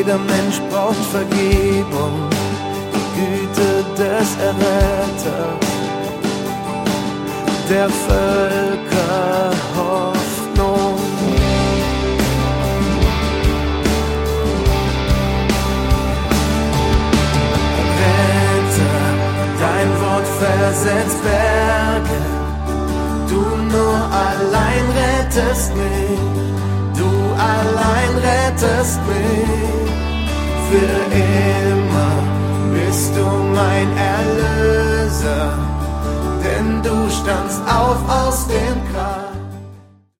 Jeder Mensch braucht Vergebung, die Güte des Erretters, der Völker Hoffnung. Retter, dein Wort versetzt Berge, du nur allein rettest mich, du allein rettest mich. Für immer bist du mein Erlöser, denn du standst auf aus dem Grab.